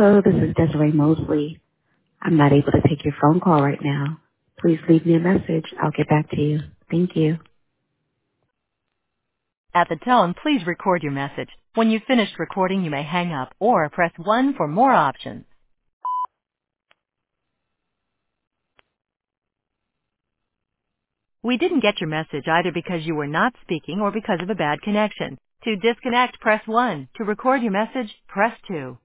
Hello, this is Desiree Mosley. I'm not able to take your phone call right now. Please leave me a message. I'll get back to you. Thank you. At the tone, please record your message. When you've finished recording, you may hang up or press 1 for more options. We didn't get your message either because you were not speaking or because of a bad connection. To disconnect, press 1. To record your message, press 2.